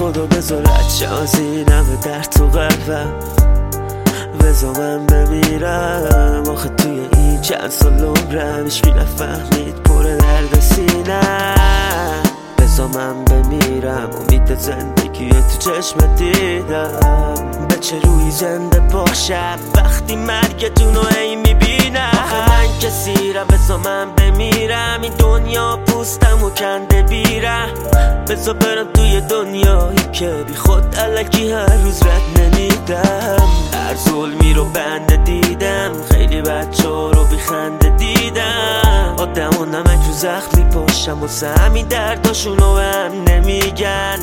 خدا بذارد شازی نمه در تو قلبم، بذار من بمیرم. آخه توی این چند سال عمرم هیچکی نفهمید پر درد سینم. بذار من بمیرم، امید زندگی تو چشم دیدم. به چه روی زنده باشم وقتی مرگتونو ای میبینم؟ آخه من کسیرم، بذار من بمیرم. این دنیا پوستم و کنده بیرم. بذار برم توی دنیایی که بی خود الکی هر روز رد نمیدم. هر ظلمی رو بنده دیدم، خیلی بچه ها رو بی خنده دیدم. آدم و نمک رو زخم میپاشم واسه همین درداشونو به هم نمیگن.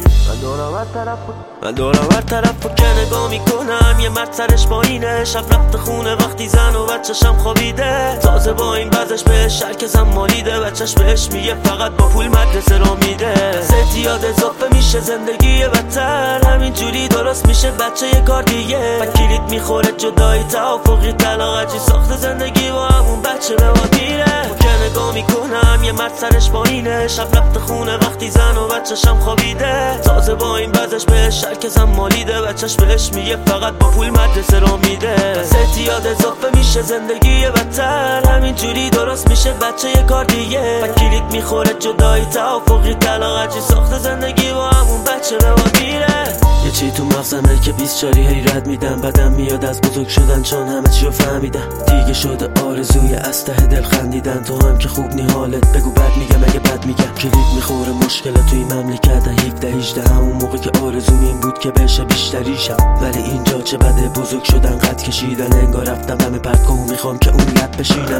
من دورم هر طرف رو که نگاه میکنم یه مرد سرش پایینه، شب رفته خونه وقتی زن و بچه‌شم خوابیده. تازه با این وضعش بهش شرکزم مالیده، بچه‌ش بهش میگه فقط با پول مدرسه رو میده. ستیاد اضافه میشه زندگی بدتر، همینجوری درست میشه بچه یه کار دیگه. و کلید میخوره جدایی توافقی طلاق چی ساخت زندگی با همون بچه به واد میره. که نگاه میکنم یه مرد سرش پایینه، شب رفته خونه وقتی زن و بچه‌شم خوابیده. تازه با این وضعش بهش شرکزم مالیده، بچه‌ش بهش میگه فقط با پول مدرسه رو میده. ستیاد اضافه میشه زندگی بدتر، همینجوری درست میشه بچه یه کار دیگه. و کلید میخوره جدایی توافقی طلاق چی ساخت زندگی با همون بچه به واد میره. یه چی تو مغزمه که 20 جاری حیرت میدم، بدم میاد از بزرگ شدن چون همه چیو فهمیدم. دیگه شده آرزوی از ته دل خندیدن، تو هم که خوب نی حالت بگو بد میگم اگه بد میگم. کلید میخوره مشکل توی مملکت 17-18، همون موقع که آرزوم این بود که بشه بیشتریشم. ولی اینجا چه بده بزرگ شدن قد کشیدن، انگار رفتم دم پرتگاه و میخوام که اون لب بشینم.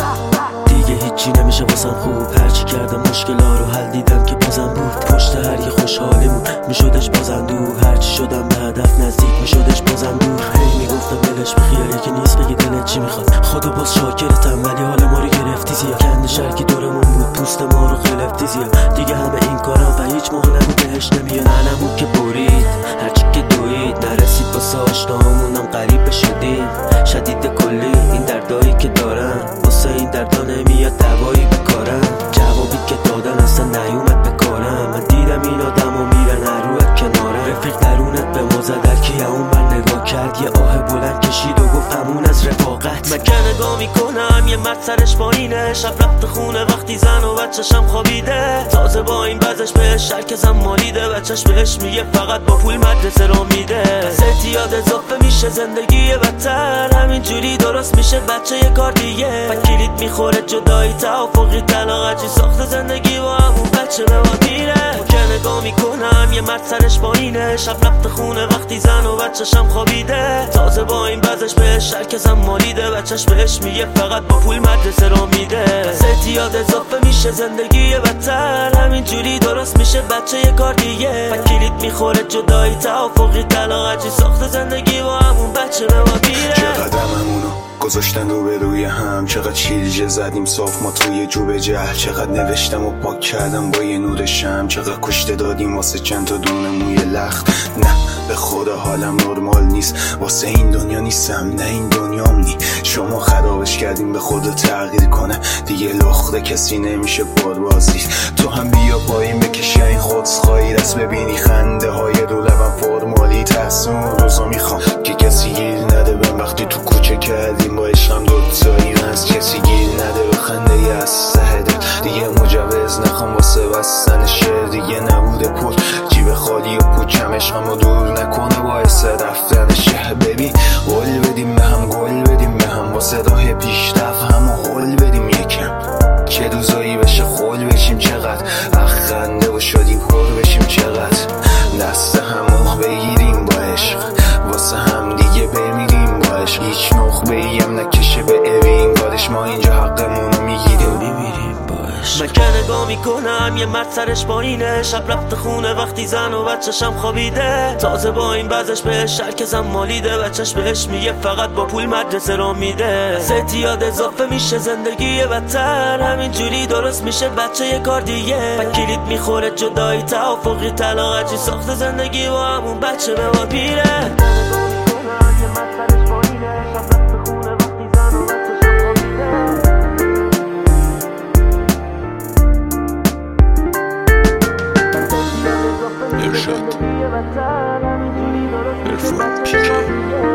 دیگه هیچی نمیشه واسم خوب، هرچی کردم مشکلا رو حل دیدم که بازم بود. پشت هر یه خوشحالیمون میشدش بازم دور، هرچی شدم به هدف نزدیک میشدش بازم دور. هی میگفتم دلش بخیال یکی نیست بگی دلت چی میخواد، خدا باز شاکرتم ولی حال ما رو گرفتی زیاد. کند شرکی دورمون بود پوست ما رو خلفتی زیاد. دیگه همه این کارا و هیچ موقع نبود بهش نمیاد. نمون که برید هرچی که دوید نرسید واسه آشنامونم غریب شدیم. شدید کلی این دردایی که دارم، واسه این دردا نمیاد دوایی بکارم. جوابی که دادن اصلا نیومد بکارم. من دیدم این آدمو میرن هر رو کنارم. رفیق درونت به ما زد هرکی اون بر نگاه کرد، یه آه بلند کشید و گفت همون از رفاقت. من که نگاه میکنم یه مرد سرش پایینه، شب رفته خونه وقتی زن و بچه‌شم خوابیده. تازه با این وضعش بهش شرکزم مالیده، بچه‌ش بهش میگه فقط با پول مدرسه رو میده. ستیاد اضافه میشه زندگی بدتر، همینجوری درست میشه بچه یه کار دیگه. و کلید میخوره جدایی توافقی طلاق چی ساخت زندگی با همون بچه به واد میره. که نگاه میکنم یه مرد سرش پایینه، شب رفته خونه وقتی زن و بچه‌شم خوابیده. تازه با این وضعش بهش شرکزم مالیده، بچه‌ش بهش میگه فقط با پول مدرسه رو میده. ستیاد اضافه میشه زندگی بدتر، همینجوری درست میشه بچه یه کار دیگه. و کلید میخوره جدایی توافقی طلاق چی ساخت زندگی با همون بچه به واد میره. چقدر همونو گذاشتن رو به روی هم، چقدر چیلجه زدیم صاف ما توی جوب جهل. چقدر نوشتم و پاک کردم با یه نور شم، چقدر کشته دادیم واسه چند تا دونه موی لخت. نه به خدا حالم نرمال نیست، واسه این دنیا نیستم نه این دنیام نی. شما خرابش کردیم به خدا تغییر کنه، دیگه لخته کسی نمیشه بازی. تو هم بیا پایین بکشی این خودخواهی دست ببینی خنده های رو لبم فرمالی. تحسون روزا میخوام که کسی گیر نده بهم، وقتی تو کوچه کردیم با عشقم دوتایی از کسی گیر نده به خنده ی از سه دل. دیگه مجوز نخوام واسه بستن شعر، دیگه نبوده پول جیب خالی و پوچم. عشقم رو دور نکنه باعث رفتن شه. ببین قول بدیم به هم، گل بدیم به هم، واسه راه پیشرفت هم و قول بدیم یکم. چه روزایی بشه خول بشیم چقدر، خنده و شادی پر بشیم چقدر. دست همو بگیریم با عشق، واسه هم دیگه بمیریم با عشق. هیچ نخبه ایم نکشه به اوین کارش، ما اینجا حقمونو میگیریم و میمیریم با عشق. من که نگاه میکنم یه مرد سرش پایینه، شب رفته خونه وقتی زن و بچه‌شم خوابیده. تازه با این وضعش بهش شرکزم مالیده، بچه‌ش بهش میگه فقط با پول مدرسه رو میده. ستیاد اضافه میشه زندگی بدتر، همینجوری درست میشه بچه یه کار دیگه. و کلید میخوره جدایی توافقی طلاق چی ساخت زندگی با همون بچه به واد میره. ارشاد پیکه